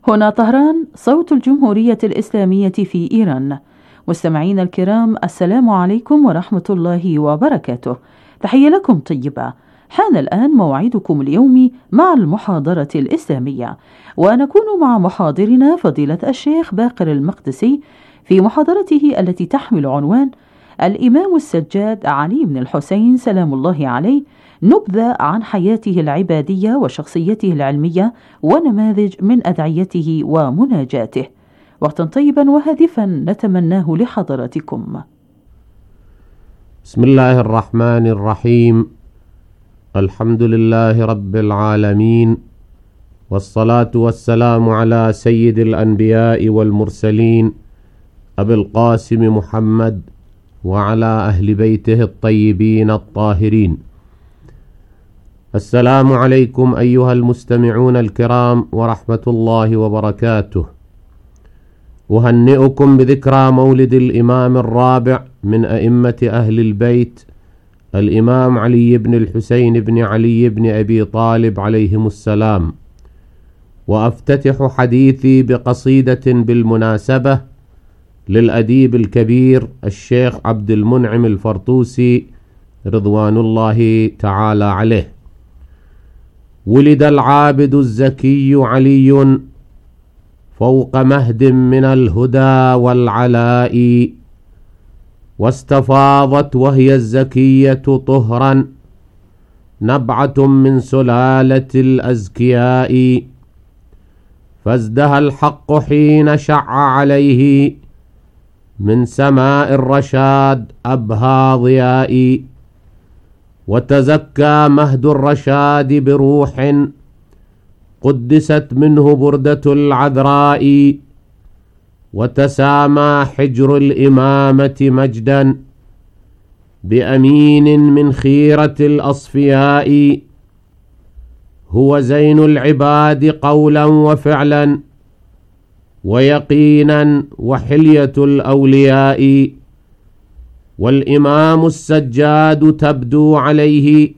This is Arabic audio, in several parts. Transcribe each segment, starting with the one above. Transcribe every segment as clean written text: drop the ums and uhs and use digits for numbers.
هنا طهران، صوت الجمهورية الإسلامية في إيران. مستمعينا الكرام، السلام عليكم ورحمة الله وبركاته. تحية لكم طيبة. حان الآن موعدكم اليومي مع المحاضرة الإسلامية، ونكون مع محاضرنا فضيلة الشيخ باقر المقدسي في محاضرته التي تحمل عنوان الإمام السجاد علي بن الحسين سلام الله عليه، نبذة عن حياته العبادية وشخصيته العلمية ونماذج من أدعيته ومناجاته. وقتا طيبا وهادفا نتمناه لحضراتكم. بسم الله الرحمن الرحيم. الحمد لله رب العالمين، والصلاة والسلام على سيد الأنبياء والمرسلين أبي القاسم محمد وعلى أهل بيته الطيبين الطاهرين. السلام عليكم أيها المستمعون الكرام ورحمة الله وبركاته. أهنئكم بذكرى مولد الإمام الرابع من أئمة أهل البيت، الإمام علي بن الحسين بن علي بن أبي طالب عليهم السلام. وأفتتح حديثي بقصيدة بالمناسبة للأديب الكبير الشيخ عبد المنعم الفرطوسي رضوان الله تعالى عليه. ولد العابد الزكي علي فوق مهد من الهدى والعلاء، واستفاضت وهي الزكية طهرا نبعة من سلالة الأزكياء، فازدهى الحق حين شع عليه من سماء الرشاد أبهى ضياء، وتزكى مهد الرشاد بروح قدست منه بردة العذراء، وتسامى حجر الإمامة مجدا بأمين من خيرة الأصفياء، هو زين العباد قولا وفعلا ويقينا وحلية الأولياء، والإمام السجاد تبدو عليه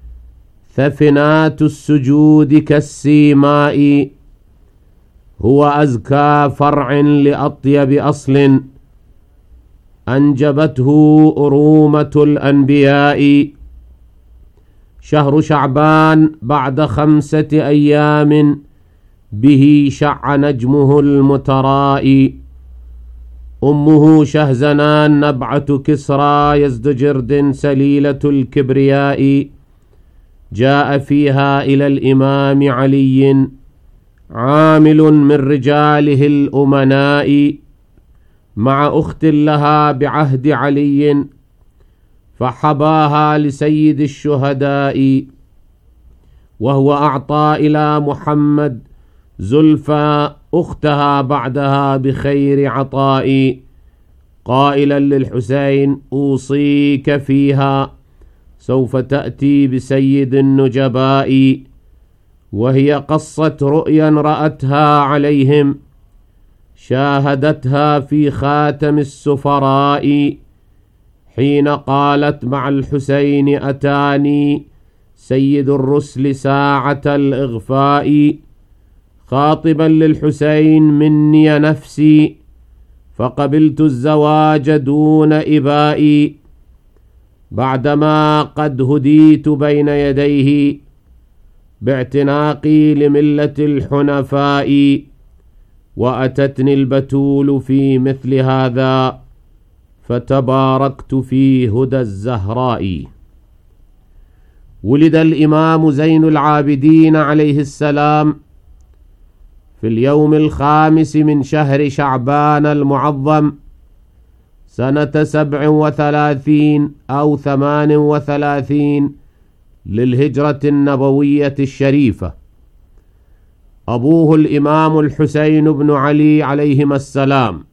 ثفنات السجود كالسيماء، هو أزكى فرع لأطيب أصل أنجبته أرومة الأنبياء، شهر شعبان بعد 5 أيام به شع نجمه المتراء، أمه شهزنان نبعة كسرى يزدجرد سليلة الكبرياء، جاء فيها إلى الإمام علي عامل من رجاله الأمناء مع أخت لها بعهد علي، فحباها لسيد الشهداء، وهو أعطى إلى محمد زلفى أختها بعدها بخير عطاء، قائلا للحسين أوصيك فيها سوف تأتي بسيد النجباء، وهي قصة رؤيا رأتها عليهم شاهدتها في خاتم السفراء، حين قالت مع الحسين أتاني سيد الرسل ساعة الإغفاء، خاطبا للحسين مني نفسي فقبلت الزواج دون إبائي، بعدما قد هديت بين يديه باعتناقي لملة الحنفاء، وأتتني البتول في مثل هذا فتباركت في هدى الزهراء. ولد الإمام زين العابدين عليه السلام في اليوم 5 من شهر شعبان المعظم سنة 37 أو 38 للهجرة النبوية الشريفة. أبوه الإمام الحسين بن علي عليهما السلام،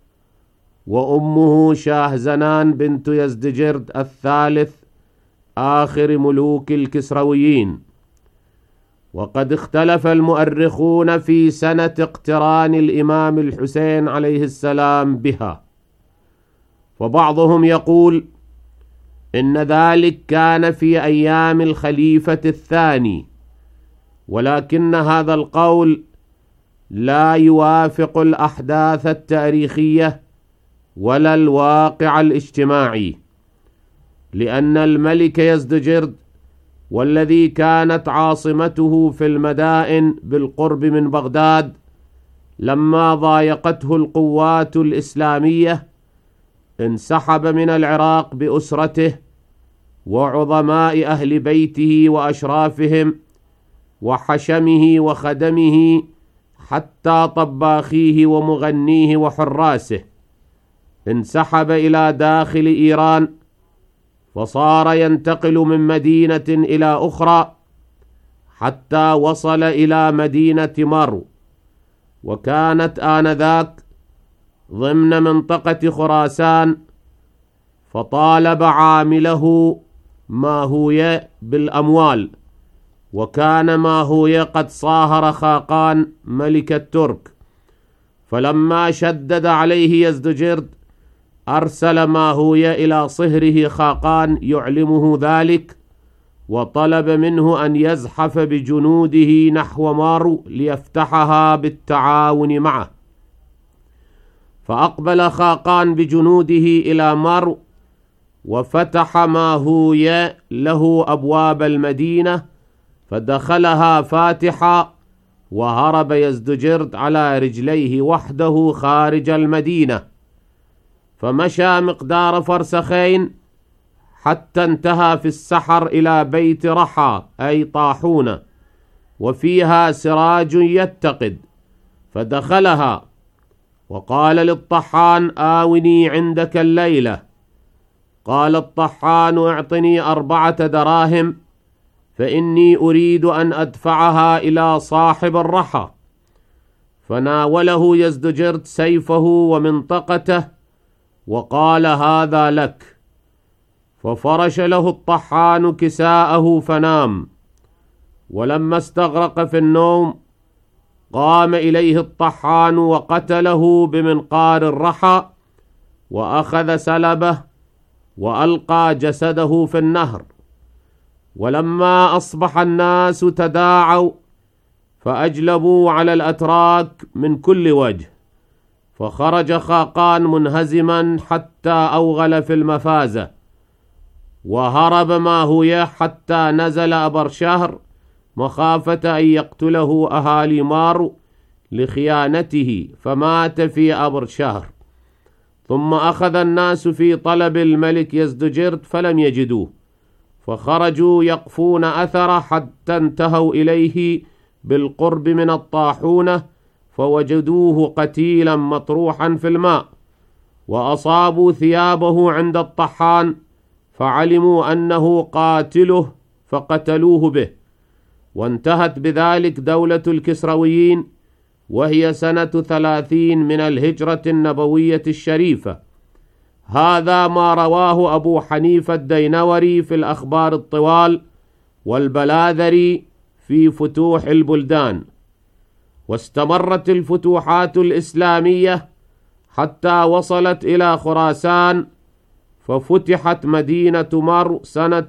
وأمه شاهزنان بنت يزدجرد الثالث آخر ملوك الكسرويين. وقد اختلف المؤرخون في سنة اقتران الإمام الحسين عليه السلام بها، فبعضهم يقول إن ذلك كان في أيام الخليفة الثاني، ولكن هذا القول لا يوافق الأحداث التاريخية ولا الواقع الاجتماعي، لأن الملك يزدجرد والذي كانت عاصمته في المدائن بالقرب من بغداد لما ضايقته القوات الإسلامية انسحب من العراق بأسرته وعظماء أهل بيته وأشرافهم وحشمه وخدمه حتى طباخيه ومغنيه وحراسه. انسحب إلى داخل إيران، فصار ينتقل من مدينة إلى أخرى حتى وصل إلى مدينة مرو، وكانت آنذاك ضمن منطقة خراسان، فطالب عامله ماهوية بالأموال، وكان ماهوية قد صاهر خاقان ملك الترك، فلما شدد عليه يزدجرد أرسل ماهوية إلى صهره خاقان يعلمه ذلك، وطلب منه أن يزحف بجنوده نحو مارو ليفتحها بالتعاون معه. فأقبل خاقان بجنوده إلى مارو، وفتح ماهوية له أبواب المدينة فدخلها فاتحا، وهرب يزدجرد على رجليه وحده خارج المدينة، فمشى مقدار فرسخين حتى انتهى في السحر إلى بيت رحى أي طاحونة، وفيها سراج يتقد، فدخلها وقال للطحان آوني عندك الليلة. قال الطحان اعطني 4 دراهم فإني أريد أن أدفعها إلى صاحب الرحى. فناوله يزدجرد سيفه ومنطقته وقال هذا لك، ففرش له الطحان كساءه فنام. ولما استغرق في النوم قام إليه الطحان وقتله بمنقار الرحى، وأخذ سلبه وألقى جسده في النهر. ولما أصبح الناس تداعوا فأجلبوا على الأتراك من كل وجه، فخرج خاقان منهزما حتى أوغل في المفازة، وهرب ماهوية حتى نزل أبرشهر مخافة أن يقتله أهالي مارو لخيانته، فمات في أبرشهر. ثم أخذ الناس في طلب الملك يزدجرد فلم يجدوه، فخرجوا يقفون أثره حتى انتهوا إليه بالقرب من الطاحونة، فوجدوه قتيلا مطروحا في الماء، وأصابوا ثيابه عند الطحان فعلموا أنه قاتله فقتلوه به. وانتهت بذلك دولة الكسرويين، وهي سنة 30 من الهجرة النبوية الشريفة. هذا ما رواه أبو حنيفة الدينوري في الأخبار الطوال، والبلاذري في فتوح البلدان. واستمرت الفتوحات الإسلامية حتى وصلت إلى خراسان، ففتحت مدينة مرو سنة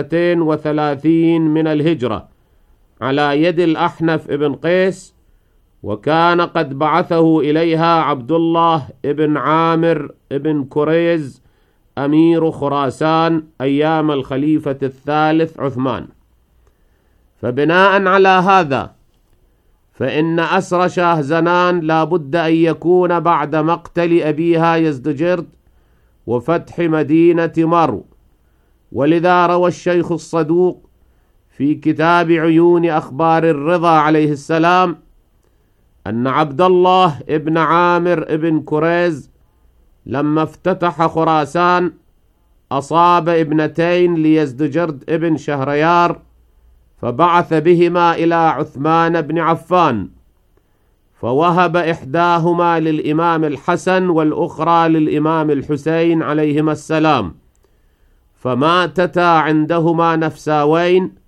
32 من الهجرة على يد الأحنف ابن قيس، وكان قد بعثه إليها عبد الله ابن عامر ابن كريز أمير خراسان أيام الخليفة الثالث عثمان. فبناء على هذا فإن أسر شاهزنان لا بد أن يكون بعد مقتل أبيها يزدجرد وفتح مدينة مرو. ولذا روى الشيخ الصدوق في كتاب عيون أخبار الرضا عليه السلام أن عبد الله ابن عامر ابن كريز لما افتتح خراسان أصاب ابنتين ليزدجرد ابن شهريار، فبعث بهما إلى عثمان بن عفان، فوهب إحداهما للإمام الحسن والأخرى للإمام الحسين عليهما السلام، فماتتا عندهما نفساوين.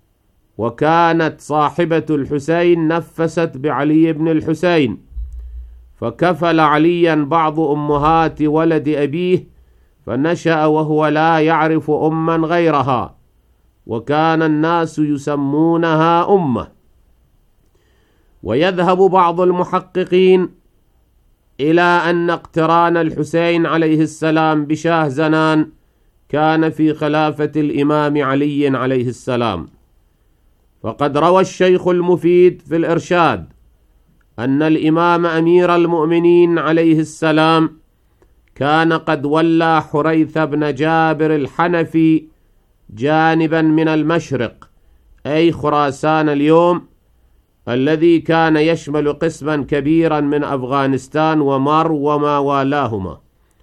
وكانت صاحبة الحسين نفست بعلي بن الحسين، فكفل عليا بعض أمهات ولد أبيه، فنشأ وهو لا يعرف أما غيرها، وكان الناس يسمونها أمه. ويذهب بعض المحققين إلى أن اقتران الحسين عليه السلام بشاه زنان كان في خلافة الإمام علي عليه السلام، فقد روى الشيخ المفيد في الإرشاد أن الإمام أمير المؤمنين عليه السلام كان قد ولى حريث بن جابر الحنفي جانبا من المشرق، أي خراسان اليوم، الذي كان يشمل قسما كبيرا من أفغانستان ومر وما والاهما.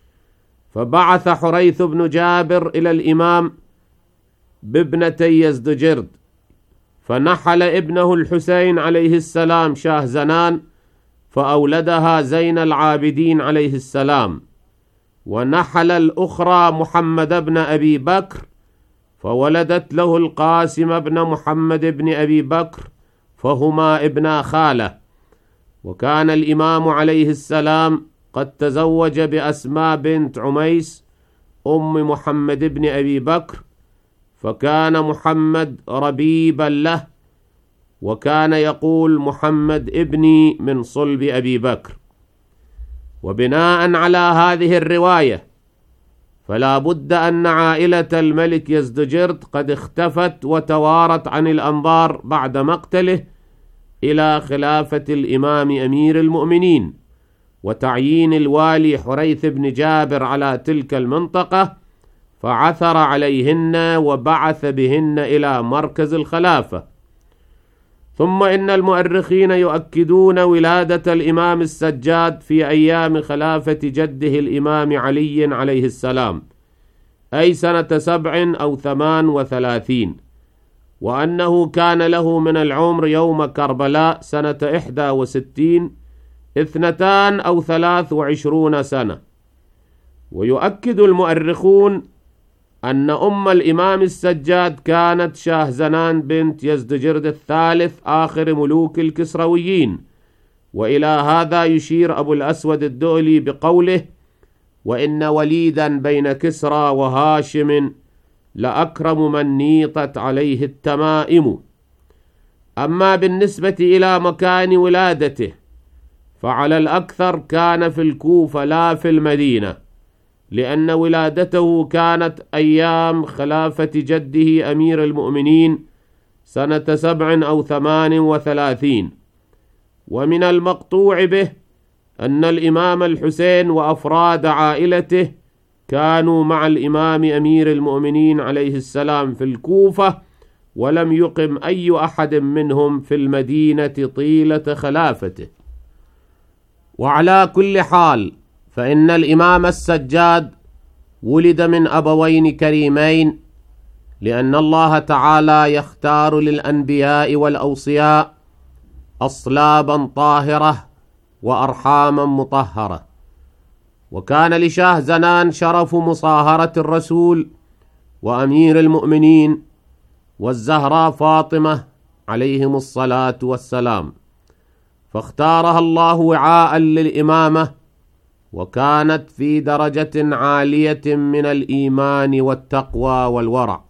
فبعث حريث بن جابر إلى الإمام بابنتي يزدجرد، فنحل ابنه الحسين عليه السلام شاه زنان، فأولدها زين العابدين عليه السلام، ونحل الأخرى محمد بن أبي بكر، فولدت له القاسم بن محمد بن أبي بكر، فهما ابنا خاله. وكان الإمام عليه السلام قد تزوج بأسماء بنت عميس أم محمد بن أبي بكر، فكان محمد ربيبا له، وكان يقول محمد ابني من صلب أبي بكر. وبناء على هذه الرواية فلا بد أن عائلة الملك يزدجرد قد اختفت وتوارت عن الأنظار بعد مقتله إلى خلافة الإمام أمير المؤمنين وتعيين الوالي حريث بن جابر على تلك المنطقة، فعثر عليهن وبعث بهن إلى مركز الخلافة. ثم إن المؤرخين يؤكدون ولادة الإمام السجاد في أيام خلافة جده الإمام علي عليه السلام، أي سنة 7 أو 38، وأنه كان له من العمر يوم كربلاء سنة 61 2 أو 23 سنة. ويؤكد المؤرخون أن أم الإمام السجاد كانت شاه زنان بنت يزدجرد الثالث آخر ملوك الكسرويين. وإلى هذا يشير أبو الأسود الدؤلي بقوله: وإن وليدا بين كسرى وهاشم لأكرم من نيطت عليه التمائم. أما بالنسبة إلى مكان ولادته فعلى الأكثر كان في الكوفة لا في المدينة، لأن ولادته كانت أيام خلافة جده أمير المؤمنين سنة 7 أو 38. ومن المقطوع به أن الإمام الحسين وأفراد عائلته كانوا مع الإمام أمير المؤمنين عليه السلام في الكوفة، ولم يقم أي أحد منهم في المدينة طيلة خلافته. وعلى كل حال فإن الإمام السجاد ولد من أبوين كريمين، لأن الله تعالى يختار للأنبياء والأوصياء أصلابا طاهرة وأرحاما مطهرة. وكان لشاه زنان شرف مصاهرة الرسول وأمير المؤمنين والزهراء فاطمة عليهم الصلاة والسلام، فاختارها الله وعاء للإمامة، وكانت في درجة عالية من الإيمان والتقوى والورع.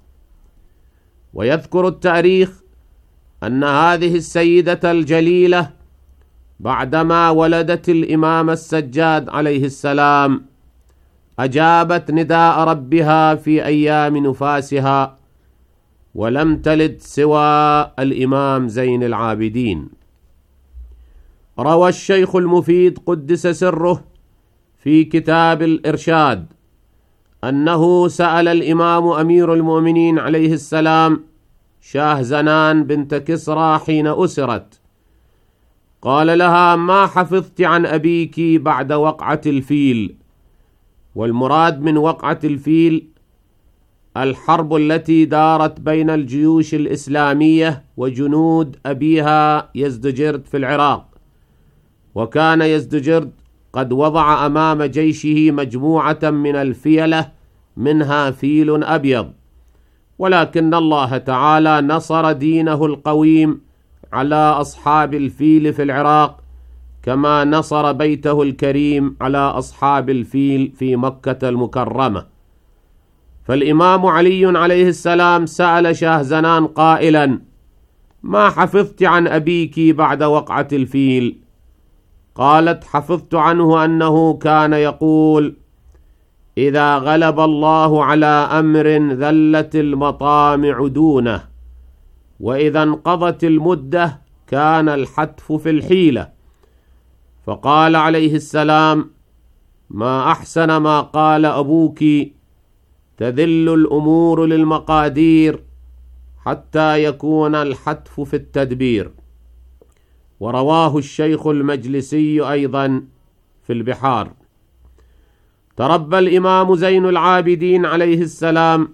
ويذكر التاريخ أن هذه السيدة الجليلة بعدما ولدت الإمام السجاد عليه السلام أجابت نداء ربها في أيام نفاسها، ولم تلد سوى الإمام زين العابدين. روى الشيخ المفيد قدس سره في كتاب الإرشاد أنه سأل الإمام أمير المؤمنين عليه السلام شاه زنان بنت كسرى حين أسرت، قال لها: ما حفظت عن أبيك بعد وقعة الفيل؟ والمراد من وقعة الفيل الحرب التي دارت بين الجيوش الإسلامية وجنود أبيها يزدجرد في العراق. وكان يزدجرد قد وضع أمام جيشه مجموعة من الفيلة منها فيل أبيض، ولكن الله تعالى نصر دينه القويم على أصحاب الفيل في العراق، كما نصر بيته الكريم على أصحاب الفيل في مكة المكرمة. فالإمام علي عليه السلام سأل شاه زنان قائلا: ما حفظت عن أبيك بعد وقعة الفيل؟ قالت: حفظت عنه أنه كان يقول: إذا غلب الله على أمر ذلت المطامع دونه، وإذا انقضت المدة كان الحتف في الحيلة. فقال عليه السلام: ما أحسن ما قال أبوك، تذل الأمور للمقادير حتى يكون الحتف في التدبير. ورواه الشيخ المجلسي أيضا في البحار. تربى الإمام زين العابدين عليه السلام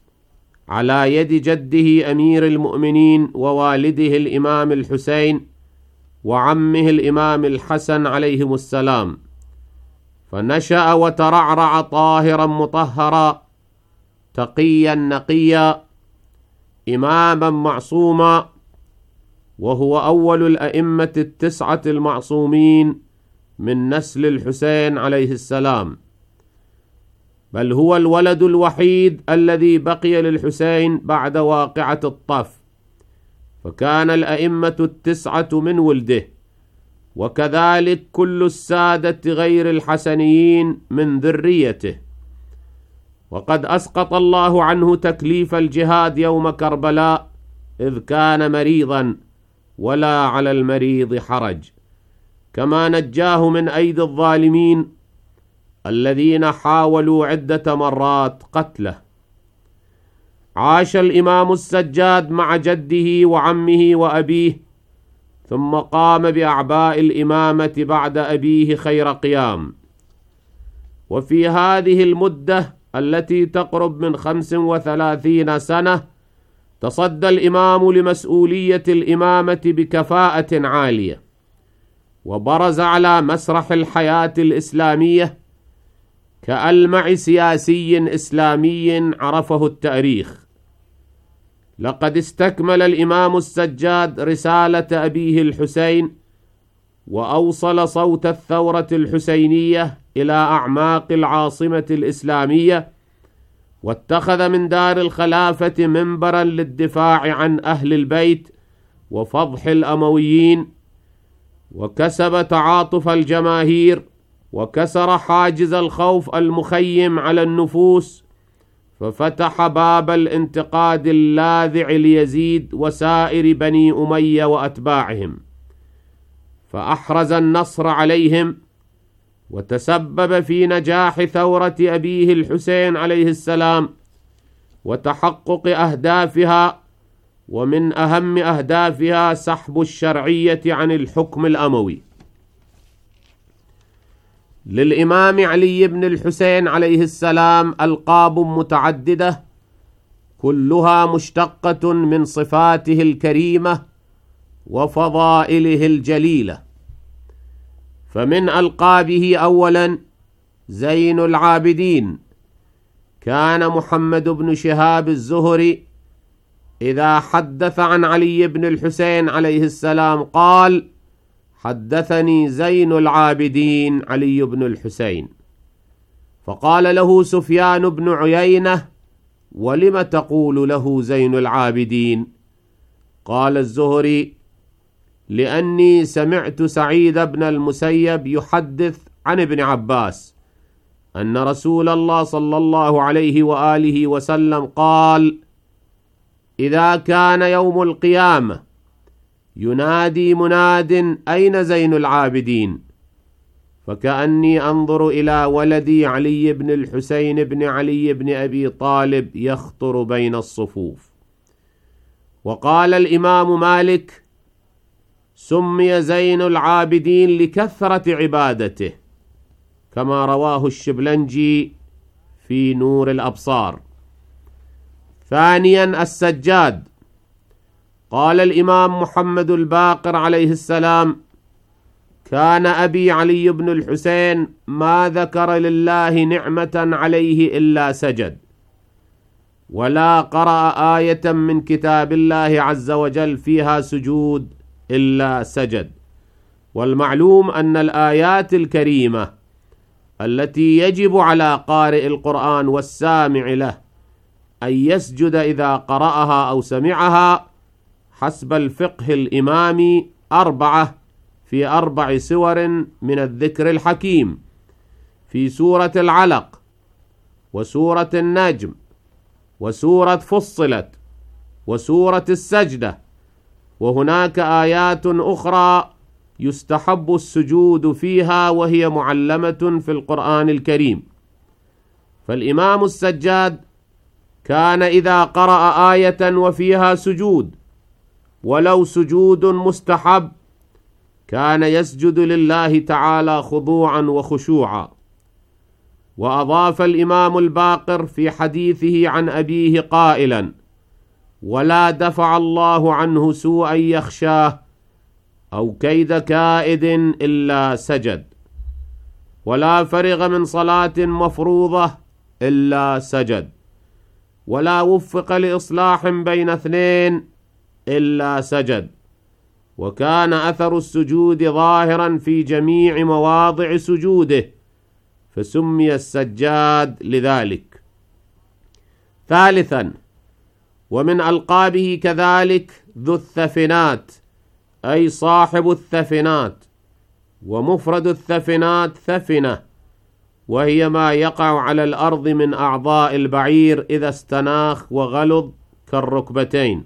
على يد جده أمير المؤمنين ووالده الإمام الحسين وعمه الإمام الحسن عليهم السلام، فنشأ وترعرع طاهرا مطهرا تقيا نقيا إماما معصوما، وهو أول الأئمة التسعة المعصومين من نسل الحسين عليه السلام، بل هو الولد الوحيد الذي بقي للحسين بعد واقعة الطف، فكان الأئمة التسعة من ولده، وكذلك كل السادة غير الحسنيين من ذريته. وقد أسقط الله عنه تكليف الجهاد يوم كربلاء إذ كان مريضا، ولا على المريض حرج، كما نجاه من أيدي الظالمين الذين حاولوا عدة مرات قتله. عاش الإمام السجاد مع جده وعمه وأبيه، ثم قام بأعباء الإمامة بعد أبيه خير قيام. وفي هذه المدة التي تقرب من 35 سنة تصدى الإمام لمسؤولية الإمامة بكفاءة عالية، وبرز على مسرح الحياة الإسلامية كألمع سياسي إسلامي عرفه التاريخ. لقد استكمل الإمام السجاد رسالة أبيه الحسين، وأوصل صوت الثورة الحسينية إلى أعماق العاصمة الإسلامية، واتخذ من دار الخلافة منبرا للدفاع عن أهل البيت وفضح الأمويين، وكسب تعاطف الجماهير، وكسر حاجز الخوف المخيم على النفوس، ففتح باب الانتقاد اللاذع ليزيد وسائر بني أمية وأتباعهم، فأحرز النصر عليهم، وتسبب في نجاح ثورة أبيه الحسين عليه السلام وتحقق أهدافها، ومن أهم أهدافها سحب الشرعية عن الحكم الأموي. للإمام علي بن الحسين عليه السلام ألقاب متعددة كلها مشتقة من صفاته الكريمة وفضائله الجليلة. فمن ألقابه أولا زين العابدين. كان محمد بن شهاب الزهري إذا حدث عن علي بن الحسين عليه السلام قال: حدثني زين العابدين علي بن الحسين. فقال له سفيان بن عيينة: ولم تقول له زين العابدين؟ قال الزهري: لأني سمعت سعيد بن المسيب يحدث عن ابن عباس أن رسول الله صلى الله عليه وآله وسلم قال: إذا كان يوم القيامة ينادي مناد: أين زين العابدين؟ فكأني أنظر إلى ولدي علي بن الحسين بن علي بن أبي طالب يخطر بين الصفوف. وقال الإمام مالك: سمي زين العابدين لكثرة عبادته، كما رواه الشبلنجي في نور الأبصار. ثانيا السجاد. قال الإمام محمد الباقر عليه السلام: كان أبي علي بن الحسين ما ذكر لله نعمة عليه إلا سجد، ولا قرأ آية من كتاب الله عز وجل فيها سجود إلا سجد. والمعلوم أن الآيات الكريمة التي يجب على قارئ القرآن والسامع له أن يسجد إذا قرأها أو سمعها حسب الفقه الإمامي 4 في 4 سور من الذكر الحكيم، في سورة العلق وسورة النجم وسورة فصلت وسورة السجدة. وهناك آيات أخرى يستحب السجود فيها وهي معلمة في القرآن الكريم. فالإمام السجاد كان إذا قرأ آية وفيها سجود ولو سجود مستحب كان يسجد لله تعالى خضوعا وخشوعا. وأضاف الإمام الباقر في حديثه عن أبيه قائلا: ولا دفع الله عنه سوءا يخشاه أو كيد كائد إلا سجد، ولا فرغ من صلاة مفروضة إلا سجد، ولا وفق لإصلاح بين اثنين إلا سجد. وكان أثر السجود ظاهرا في جميع مواضع سجوده، فسمي السجاد لذلك. ثالثا، ومن ألقابه كذلك ذو الثفنات، أي صاحب الثفنات. ومفرد الثفنات ثفنة، وهي ما يقع على الأرض من أعضاء البعير إذا استناخ وغلظ كالركبتين.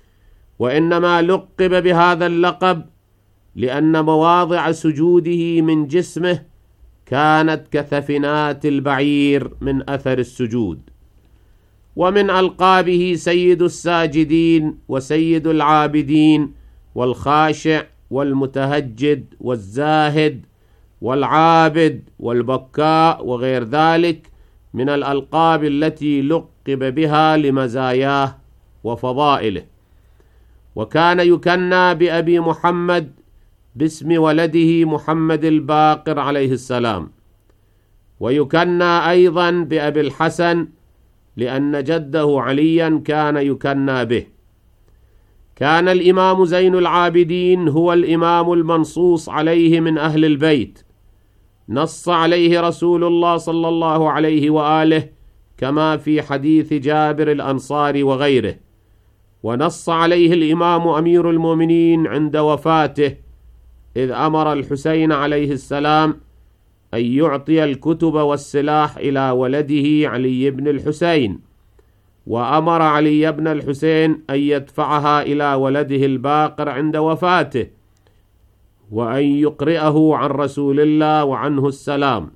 وإنما لقب بهذا اللقب لأن مواضع سجوده من جسمه كانت كثفنات البعير من أثر السجود. ومن ألقابه سيد الساجدين وسيد العابدين والخاشع والمتهجد والزاهد والعابد والبكاء وغير ذلك من الألقاب التي لقب بها لمزاياه وفضائله. وكان يكنى بأبي محمد باسم ولده محمد الباقر عليه السلام، ويكنى أيضا بأبي الحسن لأن جده عليا كان يكنى به. كان الإمام زين العابدين هو الإمام المنصوص عليه من أهل البيت، نص عليه رسول الله صلى الله عليه وآله كما في حديث جابر الأنصاري وغيره. ونص عليه الإمام أمير المؤمنين عند وفاته إذ أمر الحسين عليه السلام أن يعطي الكتب والسلاح إلى ولده علي بن الحسين، وأمر علي بن الحسين أن يدفعها إلى ولده الباقر عند وفاته، وأن يقرئه عن رسول الله وعنه السلام،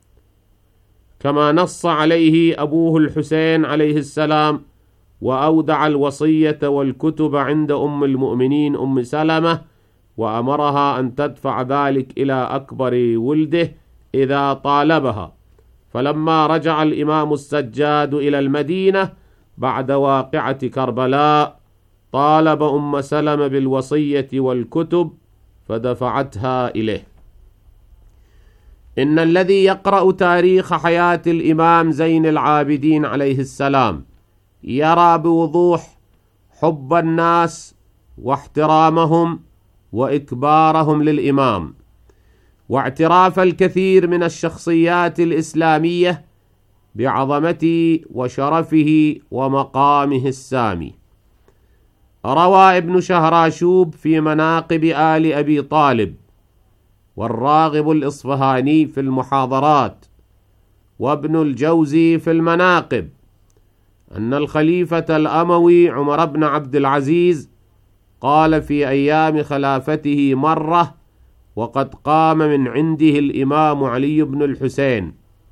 كما نص عليه أبوه الحسين عليه السلام، وأودع الوصية والكتب عند أم المؤمنين أم سلمة، وأمرها أن تدفع ذلك إلى أكبر ولده إذا طالبها. فلما رجع الإمام السجاد إلى المدينة بعد واقعة كربلاء طالب أم سلمة بالوصية والكتب فدفعتها إليه. إن الذي يقرأ تاريخ حياة الإمام زين العابدين عليه السلام يرى بوضوح حب الناس واحترامهم وإكبارهم للإمام، واعتراف الكثير من الشخصيات الإسلامية بعظمته وشرفه ومقامه السامي. روى ابن شهراشوب في مناقب آل أبي طالب، والراغب الإصفهاني في المحاضرات، وابن الجوزي في المناقب، أن الخليفة الأموي عمر بن عبد العزيز قال في أيام خلافته مرة وقد قام من عنده الإمام علي بن الحسين،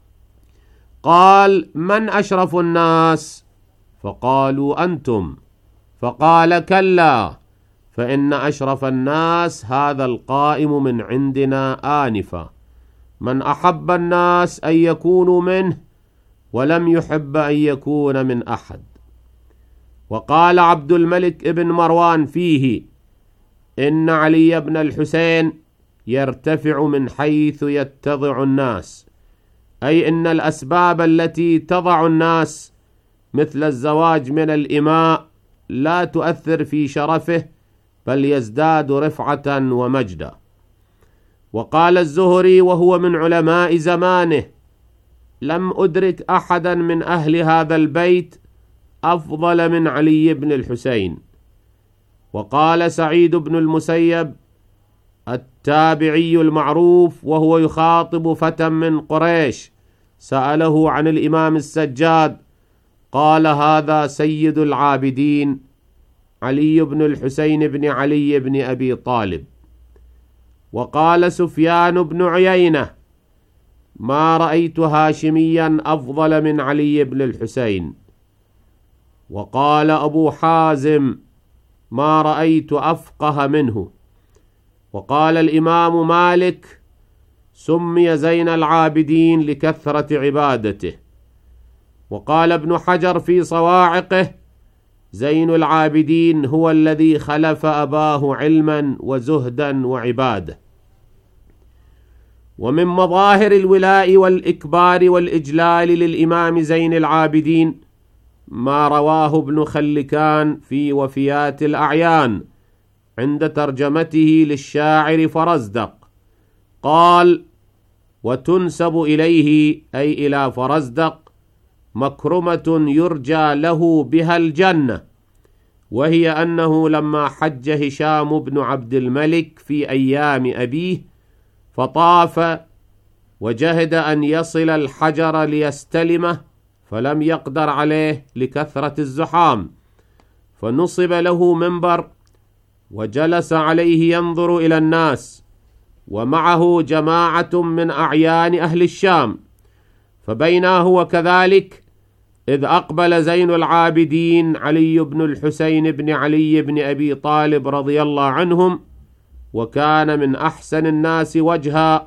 قال: من أشرف الناس؟ فقالوا: أنتم. فقال: كلا، فإن أشرف الناس هذا القائم من عندنا آنفا، من أحب الناس أن يكونوا منه ولم يحب أن يكون من أحد. وقال عبد الملك ابن مروان فيه: إن علي بن الحسين يرتفع من حيث يتضع الناس، أي إن الأسباب التي تضع الناس مثل الزواج من الإماء لا تؤثر في شرفه بل يزداد رفعة ومجدا. وقال الزهري وهو من علماء زمانه: لم أدرك أحدا من أهل هذا البيت أفضل من علي بن الحسين، وقال سعيد بن المسيب التابعي المعروف وهو يخاطب فتى من قريش سأله عن الإمام السجاد، قال هذا سيد العابدين علي بن الحسين بن علي بن أبي طالب. وقال سفيان بن عيينة ما رأيت هاشميا أفضل من علي بن الحسين. وقال أبو حازم ما رأيت أفقه منه. وقال الإمام مالك سمي زين العابدين لكثرة عبادته. وقال ابن حجر في صواعقه زين العابدين هو الذي خلف أباه علما وزهدا وعباده. ومن مظاهر الولاء والإكبار والإجلال للإمام زين العابدين ما رواه ابن خلكان في وفيات الأعيان عند ترجمته للشاعر فرزدق، قال وتنسب إليه أي إلى فرزدق مكرمة يرجى له بها الجنة، وهي أنه لما حج هشام بن عبد الملك في أيام أبيه فطاف وجهد أن يصل الحجر ليستلمه فلم يقدر عليه لكثرة الزحام، فنصب له منبر وجلس عليه ينظر إلى الناس ومعه جماعة من أعيان أهل الشام. فبينا هو كذلك إذ أقبل زين العابدين علي بن الحسين بن علي بن أبي طالب رضي الله عنهم، وكان من أحسن الناس وجها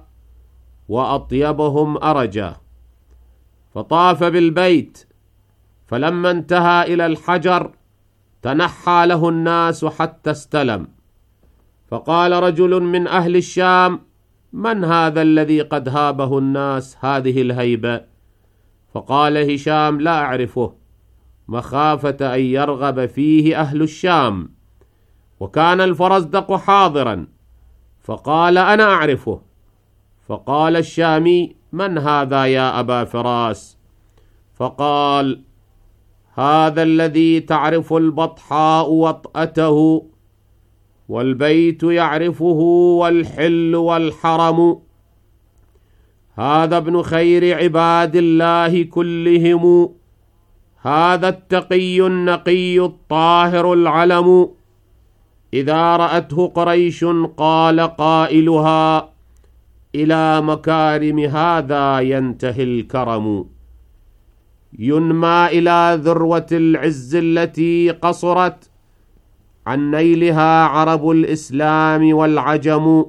وأطيبهم أرجا، فطاف بالبيت، فلما انتهى إلى الحجر تنحى له الناس حتى استلم، فقال رجل من أهل الشام من هذا الذي قد هابه الناس هذه الهيبة؟ فقال هشام لا أعرفه، مخافة أن يرغب فيه أهل الشام. وكان الفرزدق حاضرا فقال أنا أعرفه. فقال الشامي من هذا يا أبا فراس؟ فقال هذا الذي تعرف البطحاء وطأته والبيت يعرفه والحل والحرم، هذا ابن خير عباد الله كلهم، هذا التقي النقي الطاهر العلم، إذا رأته قريش قال قائلها إلى مكارم هذا ينتهي الكرم، ينمى إلى ذروة العز التي قصرت عن نيلها عرب الإسلام والعجم،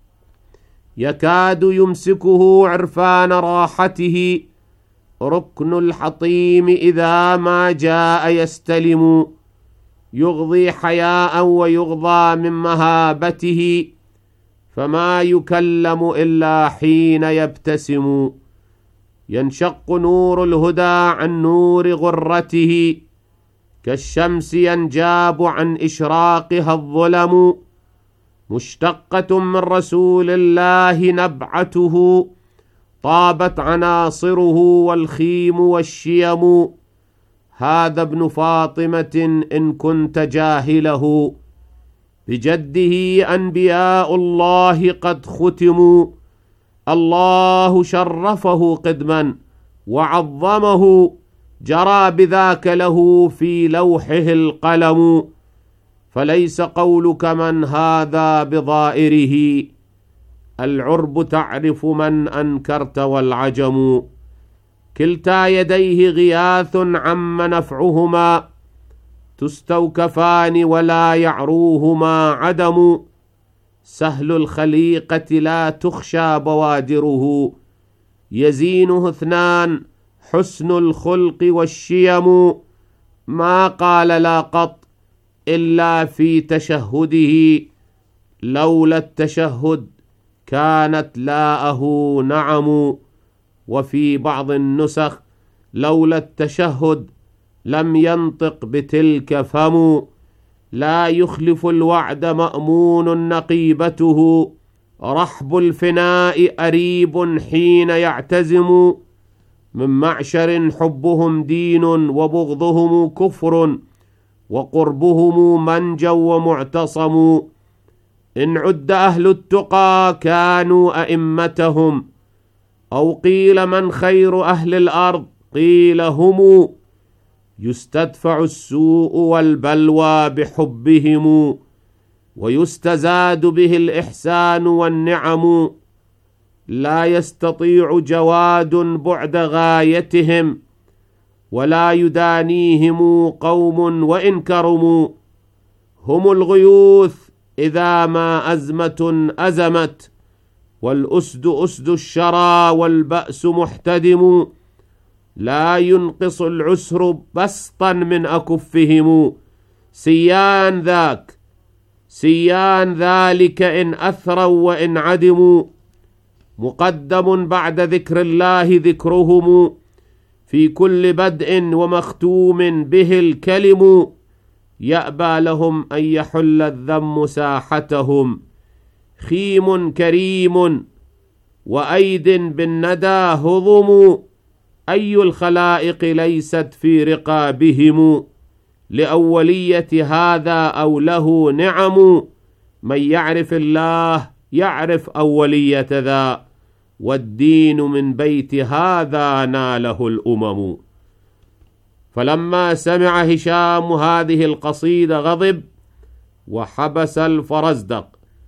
يكاد يمسكه عرفان راحته ركن الحطيم إذا ما جاء يستلم، يغضي حياء ويغضى من مهابته فما يكلم إلا حين يبتسم، ينشق نور الهدى عن نور غرته كالشمس ينجاب عن إشراقها الظلم، مشتقة من رسول الله نبعته طابت عناصره والخيم والشيم، هذا ابن فاطمة إن كنت جاهله، بجده أنبياء الله قد ختموا، الله شرفه قدما وعظمه، جرى بذاك له في لوحه القلم، فليس قولك من هذا بضائره، العرب تعرف من أنكرت والعجم، كلتا يديه غياث عم نفعهما، تستوكفان ولا يعروهما عدم، سهل الخليقة لا تخشى بوادره، يزينه اثنان حسن الخلق والشيم، ما قال لا قط إلا في تشهده، لولا التشهد كانت لاءه نعم، وفي بعض النسخ لولا التشهد لم ينطق بتلك فم، لا يخلف الوعد مأمون نقيبته، رحب الفناء أريب حين يعتزم، من معشر حبهم دين وبغضهم كفر، وقربهم منجى ومعتصم. إن عد أهل التقى كانوا أئمتهم، أو قيل من خير أهل الأرض قيل هم. يستدفع السوء والبلوى بحبهم، ويستزاد به الإحسان والنعم. لا يستطيع جواد بعد غايتهم، ولا يدانيهم قوم وإن كرموا. هم الغيوث إذا ما أزمة أزمت، والأسد أسد الشرى والبأس محتدم. لا ينقص العسر بسطا من أكفهم، سيان ذاك سيان ذلك إن أثروا وإن عدموا. مقدم بعد ذكر الله ذكرهم، في كل بدء ومختوم به الكلم. يأبى لهم أن يحل الذم ساحتهم، خيم كريم وأيد بالندى هضم. أي الخلائق ليست في رقابهم، لأولية هذا أو له نعم. من يعرف الله يعرف أولية ذا، والدين من بيت هذا ناله الأمم. فلما سمع هشام هذه القصيدة غضب وحبس الفرزدق،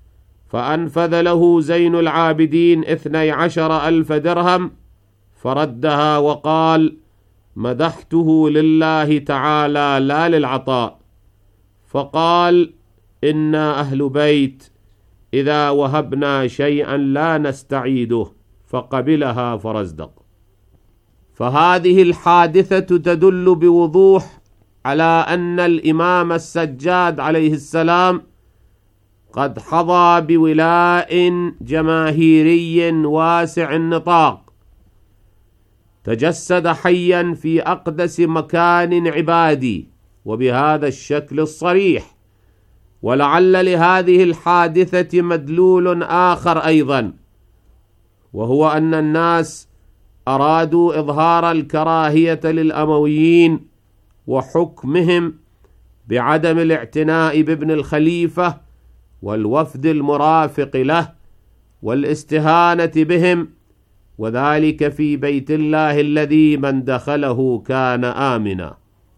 فأنفذ له زين العابدين 12,000 درهم، فردها وقال: مدحته لله تعالى لا للعطاء. فقال: إنا أهل بيت، إذا وهبنا شيئا لا نستعيده. فقبلها فرزدق. فهذه الحادثة تدل بوضوح على أن الإمام السجاد عليه السلام قد حظى بولاء جماهيري واسع النطاق، تجسد حيا في أقدس مكان عبادي وبهذا الشكل الصريح. ولعل لهذه الحادثة مدلول آخر أيضا، وهو أن الناس أرادوا إظهار الكراهية للأمويين وحكمهم بعدم الاعتناء بابن الخليفة والوفد المرافق له والاستهانة بهم، وذلك في بيت الله الذي من دخله كان آمنا.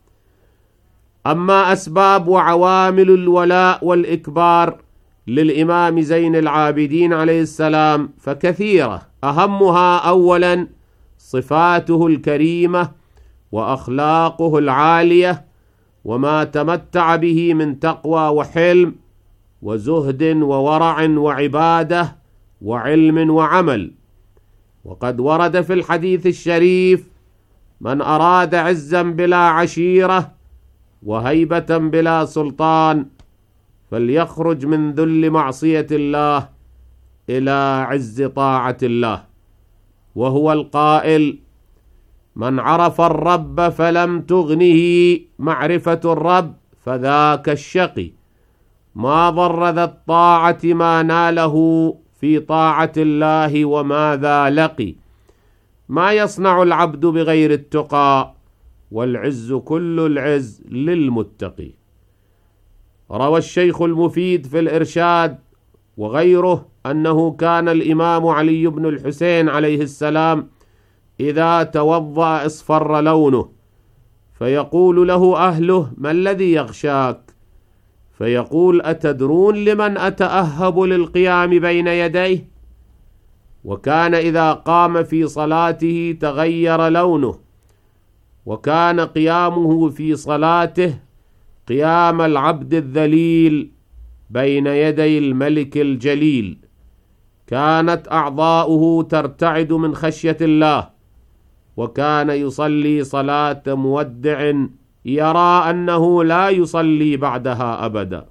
أما أسباب وعوامل الولاء والإكبار للإمام زين العابدين عليه السلام فكثيرة، أهمها أولا صفاته الكريمة وأخلاقه العالية، وما تمتع به من تقوى وحلم وزهد وورع وعبادة وعلم وعمل. وقد ورد في الحديث الشريف: من أراد عزا بلا عشيرة وهيبة بلا سلطان فليخرج من ذل معصية الله إلى عز طاعة الله. وهو القائل: من عرف الرب فلم تغنه معرفة الرب فذاك الشقي. ما ضر ذا الطاعة ما ناله في طاعة الله وماذا لقي. ما يصنع العبد بغير التقى، والعز كل العز للمتقي. روى الشيخ المفيد في الإرشاد وغيره أنه كان الإمام علي بن الحسين عليه السلام إذا توضأ اصفر لونه، فيقول له أهله: ما الذي يغشاك؟ فيقول: أتدرون لمن أتأهب للقيام بين يديه؟ وكان إذا قام في صلاته تغير لونه، وكان قيامه في صلاته قيام العبد الذليل بين يدي الملك الجليل. كانت أعضاؤه ترتعد من خشية الله، وكان يصلي صلاة مودع يرى أنه لا يصلي بعدها أبدا.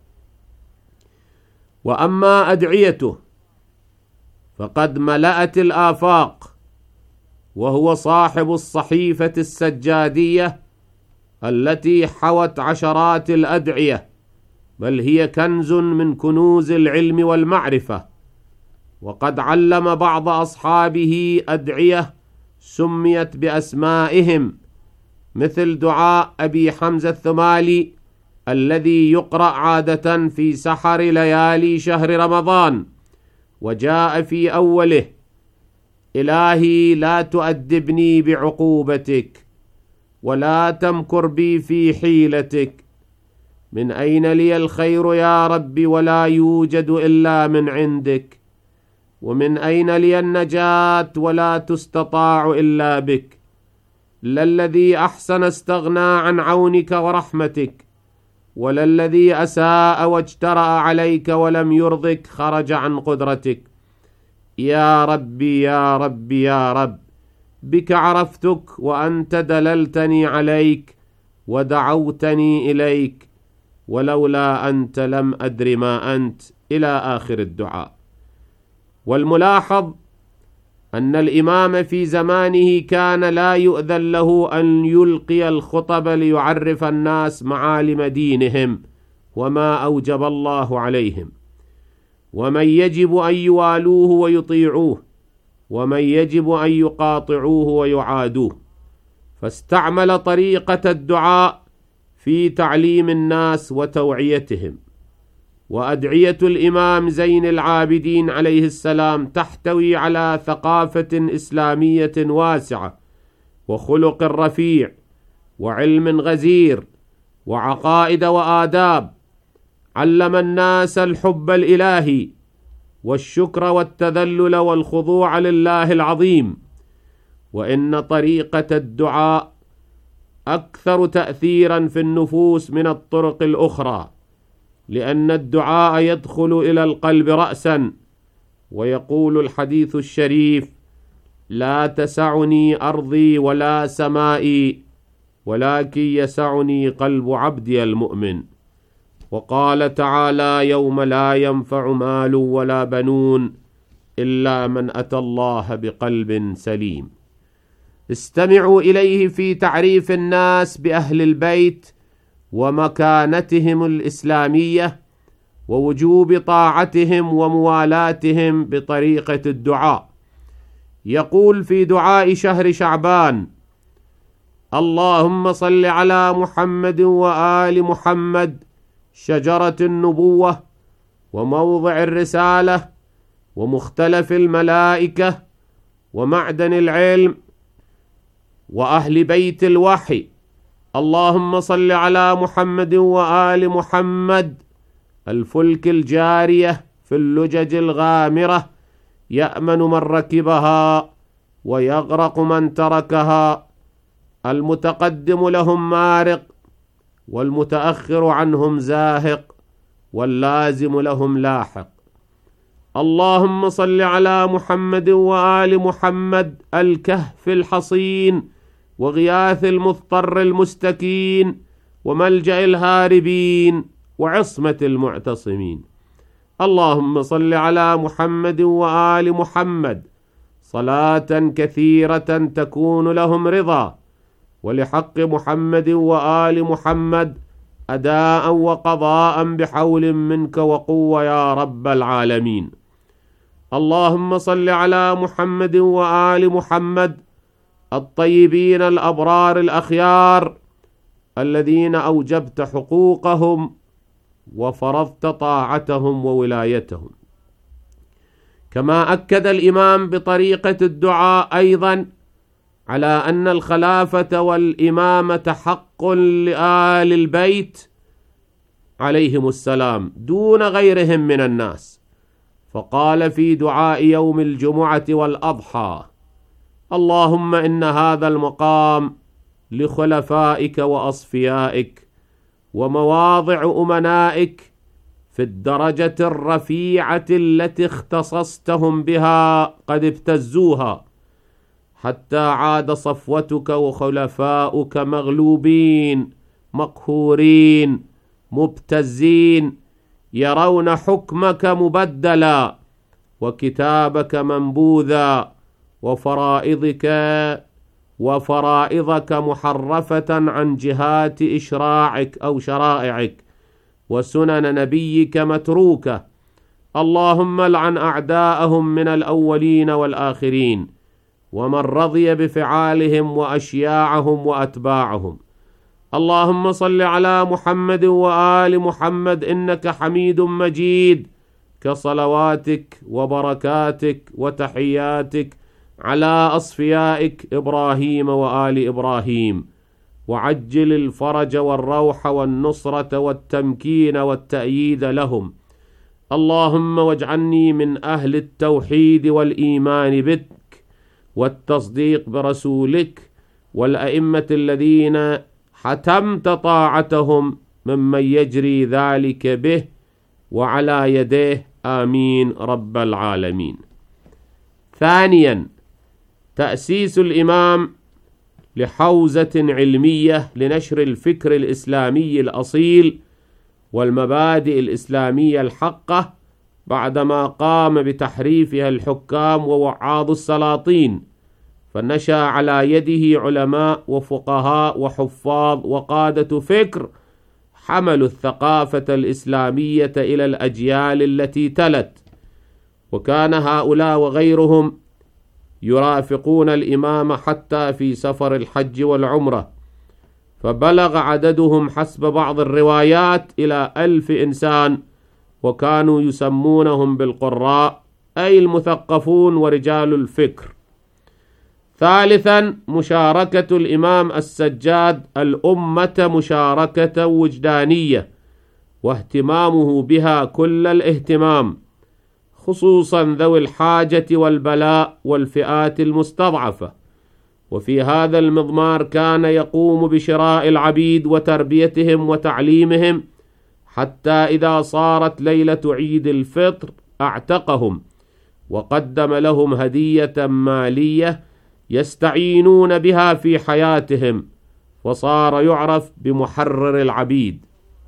وأما أدعيته فقد ملأت الآفاق، وهو صاحب الصحيفة السجادية التي حوت عشرات الأدعية، بل هي كنز من كنوز العلم والمعرفة. وقد علم بعض أصحابه أدعية سميت بأسمائهم، مثل دعاء أبي حمزة الثمالي الذي يقرأ عادة في سحر ليالي شهر رمضان، وجاء في أوله: إلهي لا تؤدبني بعقوبتك ولا تمكر بي في حيلتك، من أين لي الخير يا رب ولا يوجد إلا من عندك، ومن أين لي النجاة ولا تستطاع إلا بك، لا الذي أحسن استغنى عن عونك ورحمتك، ولا الذي أساء واجترأ عليك ولم يرضك خرج عن قدرتك. يا ربي يا ربي يا رب، بك عرفتك وأنت دللتني عليك ودعوتني إليك، ولولا أنت لم أدر ما أنت، إلى آخر الدعاء. والملاحظ أن الإمام في زمانه كان لا يؤذن له أن يلقي الخطب ليعرف الناس معالم دينهم وما أوجب الله عليهم، ومن يجب أن يوالوه ويطيعوه، ومن يجب أن يقاطعوه ويعادوه، فاستعمل طريقة الدعاء في تعليم الناس وتوعيتهم. وأدعية الإمام زين العابدين عليه السلام تحتوي على ثقافة إسلامية واسعة، وخلق رفيع، وعلم غزير، وعقائد وآداب. علم الناس الحب الإلهي والشكر والتذلل والخضوع لله العظيم. وإن طريقة الدعاء أكثر تأثيرا في النفوس من الطرق الأخرى، لأن الدعاء يدخل إلى القلب رأسا. ويقول الحديث الشريف: لا تسعني أرضي ولا سمائي، ولكن يسعني قلب عبدي المؤمن. وقال تعالى: يوم لا ينفع مال ولا بنون إلا من أتى الله بقلب سليم. استمعوا إليه في تعريف الناس بأهل البيت ومكانتهم الإسلامية ووجوب طاعتهم وموالاتهم بطريقة الدعاء. يقول في دعاء شهر شعبان: اللهم صل على محمد وآل محمد، شجرة النبوة وموضع الرسالة ومختلف الملائكة ومعدن العلم وأهل بيت الوحي. اللهم صل على محمد وآل محمد، الفلك الجارية في اللجج الغامرة، يأمن من ركبها ويغرق من تركها، المتقدم لهم مارق والمتأخر عنهم زاهق واللازم لهم لاحق. اللهم صل على محمد وآل محمد، الكهف الحصين وغياث المضطر المستكين وملجأ الهاربين وعصمة المعتصمين. اللهم صل على محمد وآل محمد صلاة كثيرة تكون لهم رضا، ولحق محمد وآل محمد أداء وقضاء بحول منك وقوة يا رب العالمين. اللهم صل على محمد وآل محمد الطيبين الأبرار الأخيار، الذين أوجبت حقوقهم وفرضت طاعتهم وولايتهم. كما أكد الإمام بطريقة الدعاء أيضا على أن الخلافة والإمامة حق لآل البيت عليهم السلام دون غيرهم من الناس، فقال في دعاء يوم الجمعة والأضحى: اللهم إن هذا المقام لخلفائك وأصفيائك ومواضع أمنائك في الدرجة الرفيعة التي اختصصتهم بها قد ابتزوها، حتى عاد صفوتك وخلفاؤك مغلوبين مقهورين مبتزين، يرون حكمك مبدلا وكتابك منبوذا وفرائضك محرفة عن جهات إشراعك أو شرائعك، وسنن نبيك متروكة. اللهم لعن أعداءهم من الأولين والآخرين، ومن رضي بفعالهم وأشياعهم وأتباعهم. اللهم صل على محمد وآل محمد إنك حميد مجيد، كصلواتك وبركاتك وتحياتك على أصفيائك إبراهيم وآل إبراهيم، وعجل الفرج والروح والنصرة والتمكين والتأييد لهم. اللهم واجعلني من أهل التوحيد والإيمان بك والتصديق برسولك والأئمة الذين حتمت طاعتهم ممن يجري ذلك به وعلى يديه، آمين رب العالمين. ثانيا، تأسيس الإمام لحوزة علمية لنشر الفكر الإسلامي الأصيل والمبادئ الإسلامية الحقة بعدما قام بتحريفها الحكام ووعاظ السلاطين، فنشأ على يده علماء وفقهاء وحفاظ وقادة فكر حملوا الثقافة الإسلامية إلى الأجيال التي تلت، وكان هؤلاء وغيرهم يرافقون الإمام حتى في سفر الحج والعمرة، فبلغ عددهم حسب بعض الروايات إلى 1000 إنسان، وكانوا يسمونهم بالقراء أي المثقفون ورجال الفكر. ثالثا، مشاركة الإمام السجاد الأمة مشاركة وجدانية، واهتمامه بها كل الاهتمام، خصوصا ذوي الحاجة والبلاء والفئات المستضعفة. وفي هذا المضمار كان يقوم بشراء العبيد وتربيتهم وتعليمهم، حتى إذا صارت ليلة عيد الفطر اعتقهم وقدم لهم هدية مالية يستعينون بها في حياتهم، وصار يعرف بمحرر العبيد.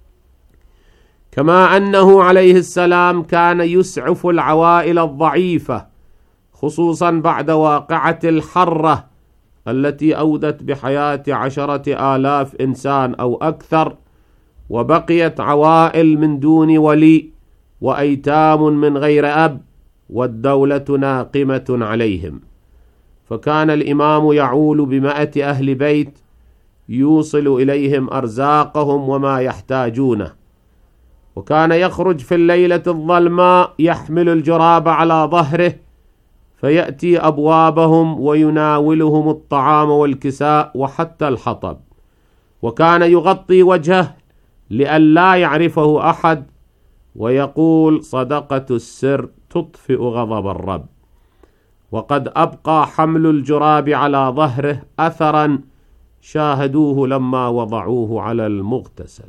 كما أنه عليه السلام كان يسعف العوائل الضعيفة، خصوصا بعد واقعة الحرة التي أودت بحياة 10,000 إنسان أو أكثر، وبقيت عوائل من دون ولي وأيتام من غير أب، والدولة ناقمة عليهم. فكان الإمام يعول ب100 أهل بيت يوصل إليهم أرزاقهم وما يحتاجونه، وكان يخرج في الليلة الظلماء يحمل الجراب على ظهره فيأتي أبوابهم ويناولهم الطعام والكساء وحتى الحطب، وكان يغطي وجهه لئلا يعرفه أحد، ويقول: صدقة السر تطفئ غضب الرب. وقد أبقى حمل الجراب على ظهره أثرا شاهدوه لما وضعوه على المغتسل.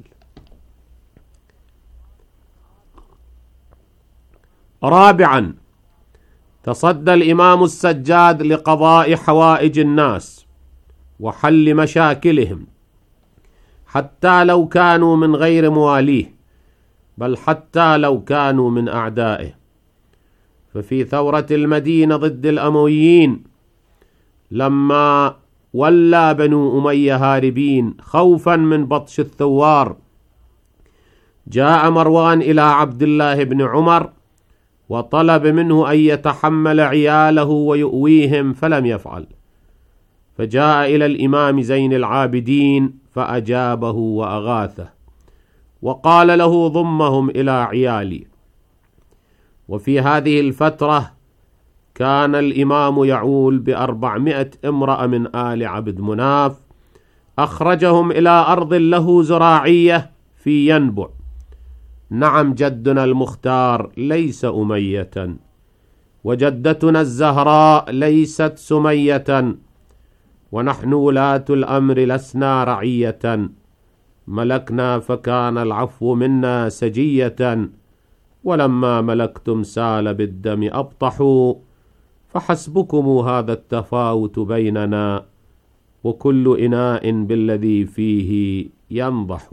رابعا، تصدى الإمام السجاد لقضاء حوائج الناس وحل مشاكلهم، حتى لو كانوا من غير مواليه، بل حتى لو كانوا من أعدائه. ففي ثورة المدينة ضد الأمويين لما ولى بنو أمية هاربين خوفا من بطش الثوار، جاء مروان إلى عبد الله بن عمر وطلب منه أن يتحمل عياله ويؤويهم، فلم يفعل، فجاء إلى الإمام زين العابدين فأجابه وأغاثه وقال له: ضمهم إلى عيالي. وفي هذه الفترة كان الإمام يعول ب400 امرأة من آل عبد مناف، أخرجهم إلى أرض له زراعية في ينبع. نعم، جدنا المختار ليس أمية، وجدتنا الزهراء ليست سمية، ونحن ولاة الأمر لسنا رعية، ملكنا فكان العفو منا سجية، ولما ملكتم سال بالدم أبطحوا، فحسبكم هذا التفاوت بيننا، وكل إناء بالذي فيه ينضح.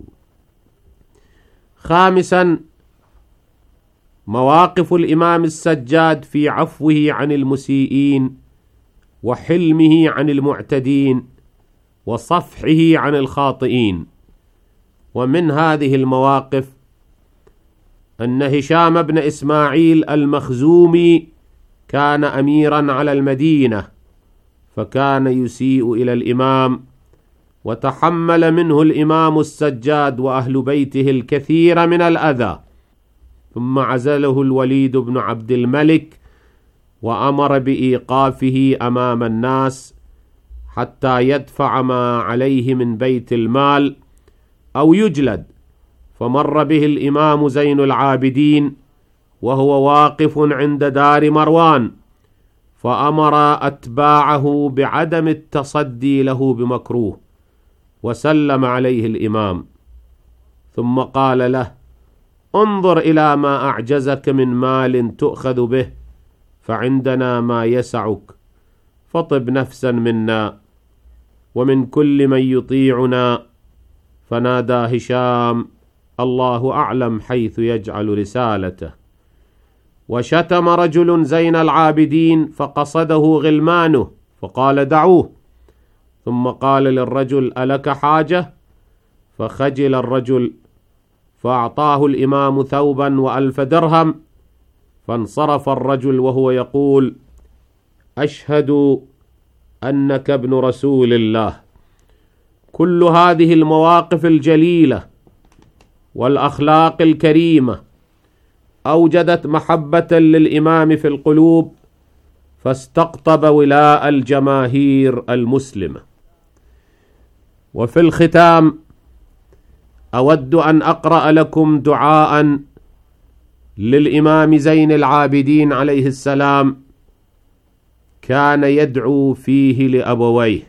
خامسا، مواقف الإمام السجاد في عفوه عن المسيئين، وحلمه عن المعتدين، وصفحه عن الخاطئين. ومن هذه المواقف أن هشام بن إسماعيل المخزومي كان أميرا على المدينة، فكان يسيء إلى الإمام وتحمل منه الإمام السجاد وأهل بيته الكثير من الأذى، ثم عزله الوليد بن عبد الملك وأمر بإيقافه أمام الناس حتى يدفع ما عليه من بيت المال أو يجلد. فمر به الإمام زين العابدين وهو واقف عند دار مروان، فأمر أتباعه بعدم التصدي له بمكروه، وسلم عليه الإمام، ثم قال له: انظر إلى ما أعجزك من مال تؤخذ به، فعندنا ما يسعك، فطب نفسا منا ومن كل من يطيعنا. فنادى هشام: الله أعلم حيث يجعل رسالته. وشتم رجل زين العابدين فقصده غلمانه، فقال: دعوه. ثم قال للرجل: ألك حاجة؟ فخجل الرجل، فأعطاه الإمام ثوبا و1000 درهم، فانصرف الرجل وهو يقول: أشهد أنك ابن رسول الله. كل هذه المواقف الجليلة والأخلاق الكريمة أوجدت محبة للإمام في القلوب، فاستقطب ولاء الجماهير المسلمة. وفي الختام أود أن أقرأ لكم دعاء للإمام زين العابدين عليه السلام كان يدعو فيه لأبويه.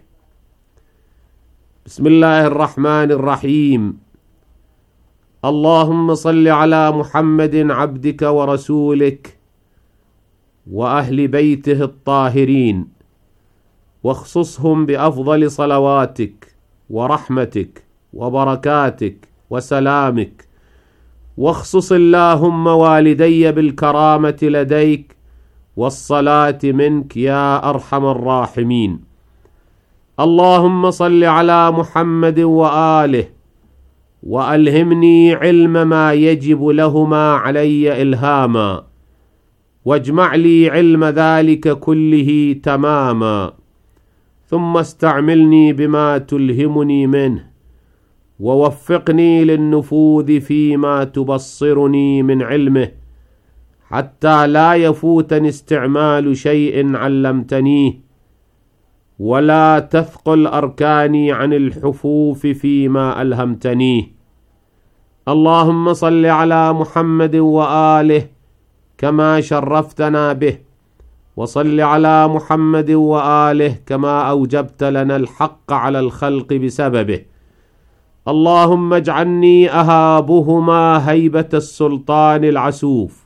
بسم الله الرحمن الرحيم. اللهم صل على محمد عبدك ورسولك وأهل بيته الطاهرين، واخصصهم بأفضل صلواتك ورحمتك وبركاتك وسلامك، واخصص اللهم والدي بالكرامة لديك والصلاة منك يا أرحم الراحمين. اللهم صل على محمد وآله، وألهمني علم ما يجب لهما علي إلهاما، واجمع لي علم ذلك كله تماما، ثم استعملني بما تلهمني منه، ووفقني للنفوذ فيما تبصرني من علمه، حتى لا يفوتني استعمال شيء علمتنيه، ولا تثقل أركاني عن الحفوف فيما ألهمتنيه. اللهم صل على محمد وآله كما شرفتنا به، وصل على محمد وآله كما أوجبت لنا الحق على الخلق بسببه. اللهم اجعلني أهابهما هيبة السلطان العسوف،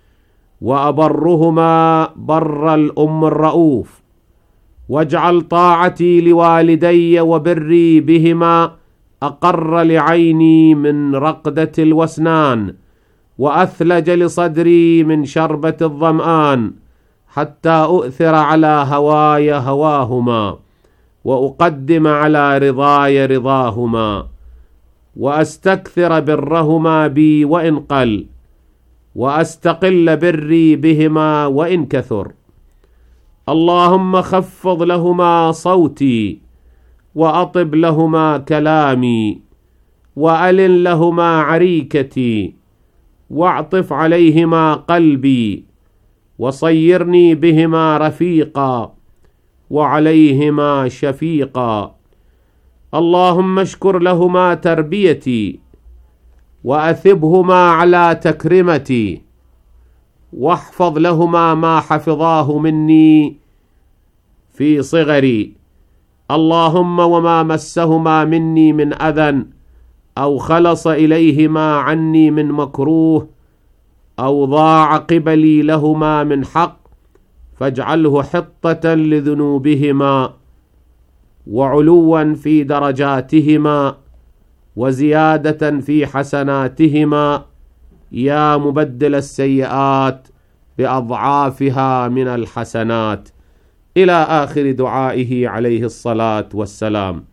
وأبرهما بر الأم الرؤوف، واجعل طاعتي لوالدي وبري بهما أقر لعيني من رقدة الوسنان، وأثلج لصدري من شربة الظمآن، حتى أؤثر على هواي هواهما، وأقدم على رضاي رضاهما، وأستكثر برهما بي وإن قل، وأستقل بري بهما وإن كثر. اللهم خفض لهما صوتي، وأطب لهما كلامي، وألن لهما عريكتي، واعطف عليهما قلبي، وصيرني بهما رفيقا، وعليهما شفيقا. اللهم اشكر لهما تربيتي، وأثبهما على تكرمتي، واحفظ لهما ما حفظاه مني في صغري. اللهم وما مسهما مني من أذى أو خلص إليهما عني من مكروه أو ضاع قبلي لهما من حق، فاجعله حطة لذنوبهما، وعلوا في درجاتهما، وزيادة في حسناتهما، يا مبدل السيئات بأضعافها من الحسنات، إلى آخر دعائه عليه الصلاة والسلام.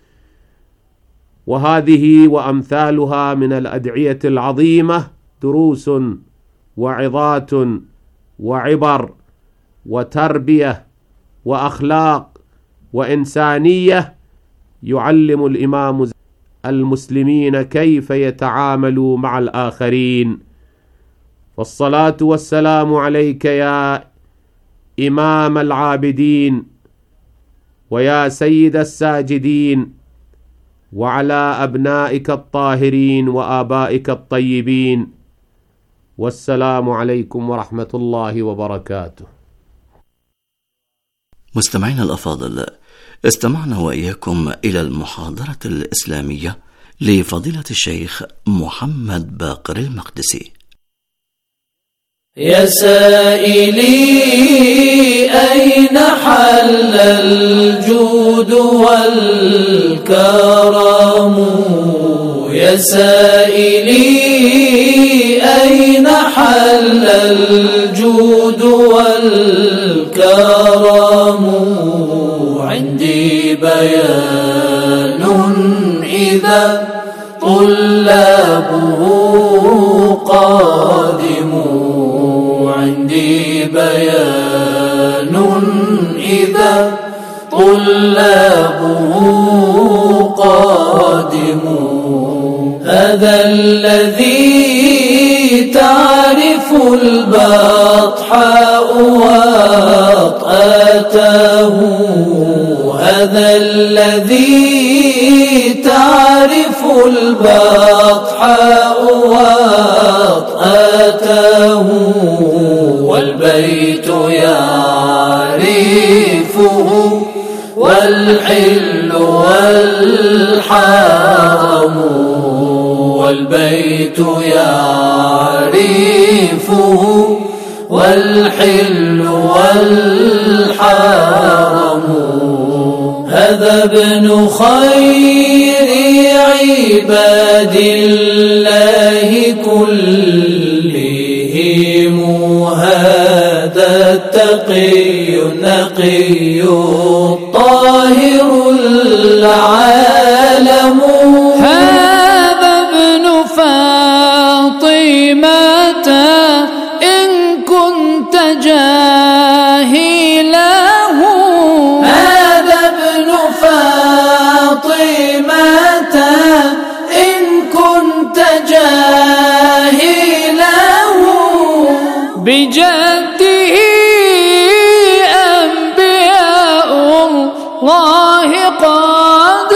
وهذه وأمثالها من الأدعية العظيمة دروس وعظات وعبر وتربية وأخلاق وإنسانية يعلم الإمام المسلمين كيف يتعاملوا مع الآخرين. والصلاة والسلام عليك يا إمام العابدين ويا سيد الساجدين، وعلى أبنائك الطاهرين وآبائك الطيبين، والسلام عليكم ورحمة الله وبركاته. مستمعينا الأفاضل، استمعنا وإياكم إلى المحاضرة الإسلامية لفضيلة الشيخ محمد باقر المقدسي. يا سائلي أين حل الجود والكرم؟ يا سائلي أين حل الجود والكرم؟ عندي بيان إذا طلابه قادموا، عندي بيان إذا طلابه قادموا. هذا الذي تعرف البطحاء وطأته، هذا الذي تعرف البطحاء وطأته، والبيت يعرفه والحل والحرم، والبيت يعرفه والحل والحرم. هذا ابن خير عباد الله كلهم، هذا التقي النقي الطاهر العالم. هذا ابن فاطمة إن كنت جاهله، هذا ابن فاطمة إن كنت جاهله، بجده أنبياء الله قد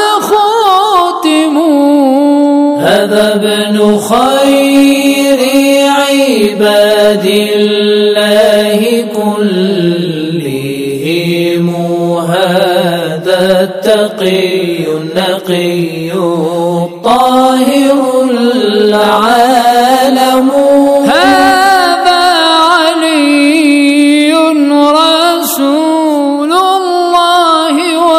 ختموا. هذا ابن خير عباد الله كلهم، هذا التقي النقي الطاهر العالم. هذا علي رسول الله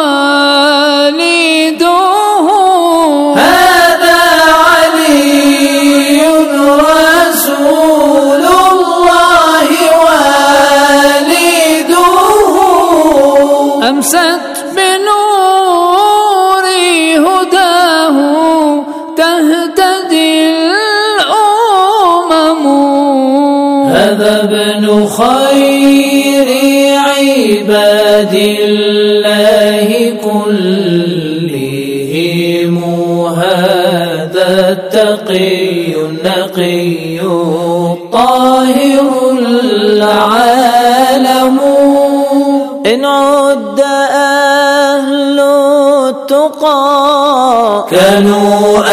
والده، هذا علي رسول الله والده. أمست بنور هداه تهتدي الأمم. هذا ابن خير عباد الله كلهم، هذا التقي النقي الطاهر العالم. إن عد أهل التقى كانوا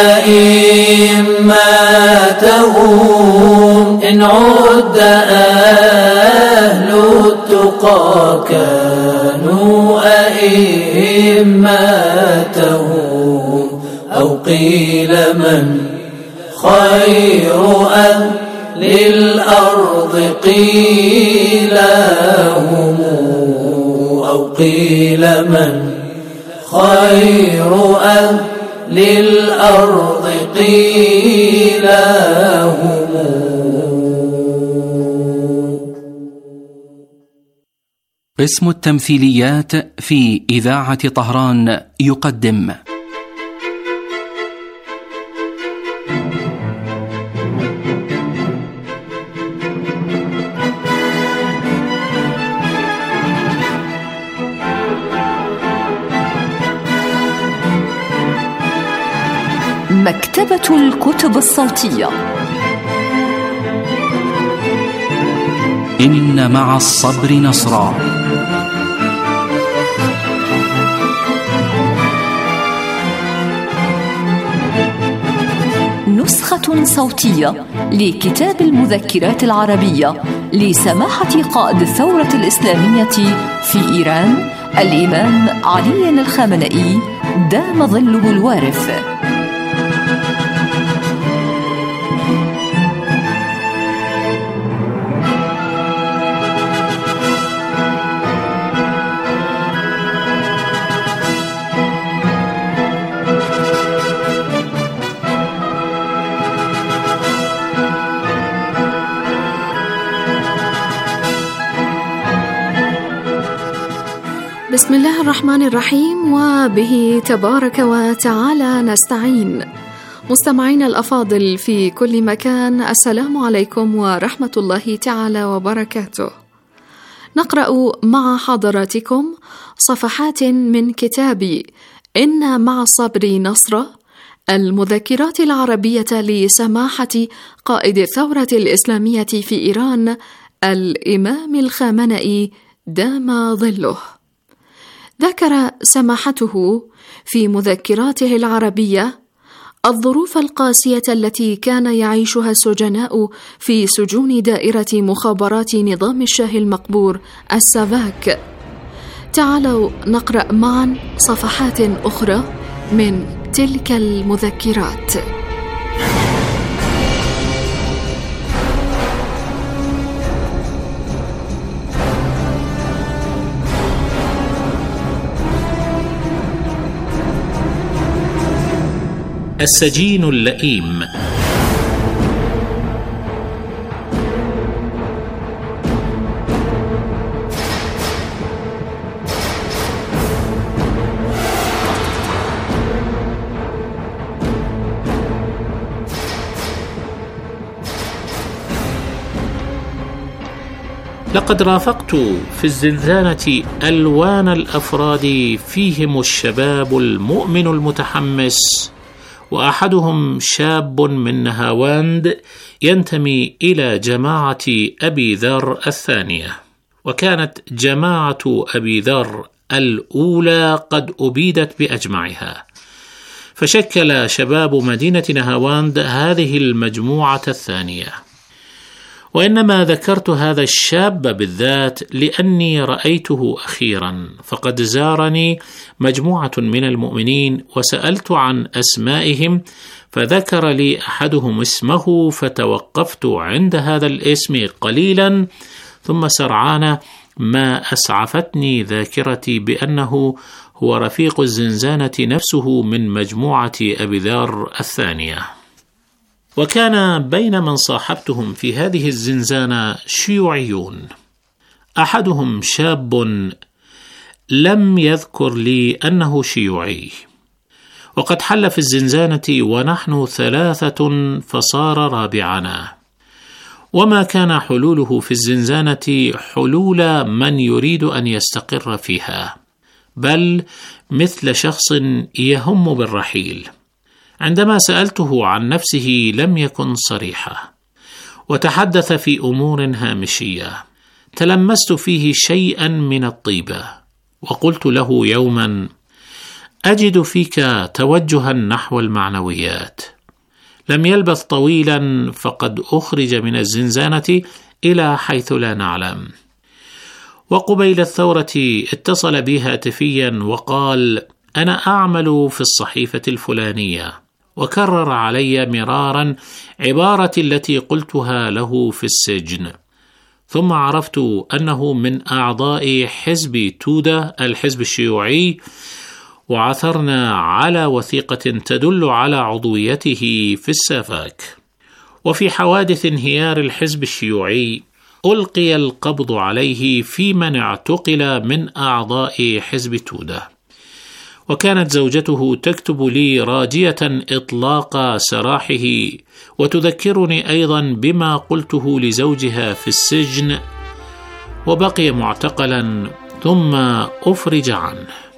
أئمتهم، إن عد أهل التقى كانوا أئمتهم. أو قيل من خير أهل الأرض قيل هم، أو قيل من خير أهل الأرض قيل هم. قسم التمثيليات في إذاعة طهران يقدم مكتبة الكتب الصوتية. إن مع الصبر نصرا. نسخة صوتية لكتاب المذكرات العربية لسماحة قائد الثورة الإسلامية في إيران الإمام علي الخامنئي دام ظله الوارث. بسم الله الرحمن الرحيم، وبه تبارك وتعالى نستعين. مستمعين الأفاضل في كل مكان، السلام عليكم ورحمة الله تعالى وبركاته. نقرأ مع حضراتكم صفحات من كتاب إن مع الصبر نصرا، المذكرات العربية لسماحة قائد الثورة الإسلامية في إيران الإمام الخامنئي دام ظله. ذكر سماحته في مذكراته العربية الظروف القاسية التي كان يعيشها السجناء في سجون دائرة مخابرات نظام الشاه المقبور السافاك. تعالوا نقرأ معا صفحات أخرى من تلك المذكرات. السجين اللئيم. لقد رافقت في الزنزانة ألوان الأفراد فيهم الشباب المؤمن المتحمس، وأحدهم شاب من نهاوند ينتمي إلى جماعة أبي ذر الثانية، وكانت جماعة أبي ذر الأولى قد أبيدت بأجمعها، فشكل شباب مدينة نهاوند هذه المجموعة الثانية. وإنما ذكرت هذا الشاب بالذات لأني رأيته أخيرا، فقد زارني مجموعة من المؤمنين وسألت عن أسمائهم، فذكر لي أحدهم اسمه، فتوقفت عند هذا الاسم قليلا، ثم سرعان ما أسعفتني ذاكرتي بأنه هو رفيق الزنزانة نفسه من مجموعة أبي ذر الثانية. وكان بين من صاحبتهم في هذه الزنزانة شيوعيون، أحدهم شاب لم يذكر لي أنه شيوعي، وقد حل في الزنزانة ونحن 3 فصار رابعنا، وما كان حلوله في الزنزانة حلول من يريد أن يستقر فيها، بل مثل شخص يهم بالرحيل. عندما سألته عن نفسه لم يكن صريحا، وتحدث في أمور هامشية. تلمست فيه شيئا من الطيبة، وقلت له يوما: أجد فيك توجها نحو المعنويات. لم يلبث طويلا فقد أخرج من الزنزانة إلى حيث لا نعلم، وقبيل الثورة اتصل بي هاتفيا وقال: أنا أعمل في الصحيفة الفلانية، وكرر علي مرارا عبارتي التي قلتها له في السجن. ثم عرفت أنه من أعضاء حزب تودا الحزب الشيوعي، وعثرنا على وثيقة تدل على عضويته في السافاك. وفي حوادث انهيار الحزب الشيوعي ألقي القبض عليه في من اعتقل من أعضاء حزب تودا. وكانت زوجته تكتب لي راجية إطلاق سراحه، وتذكرني أيضا بما قلته لزوجها في السجن، وبقي معتقلا ثم أفرج عنه.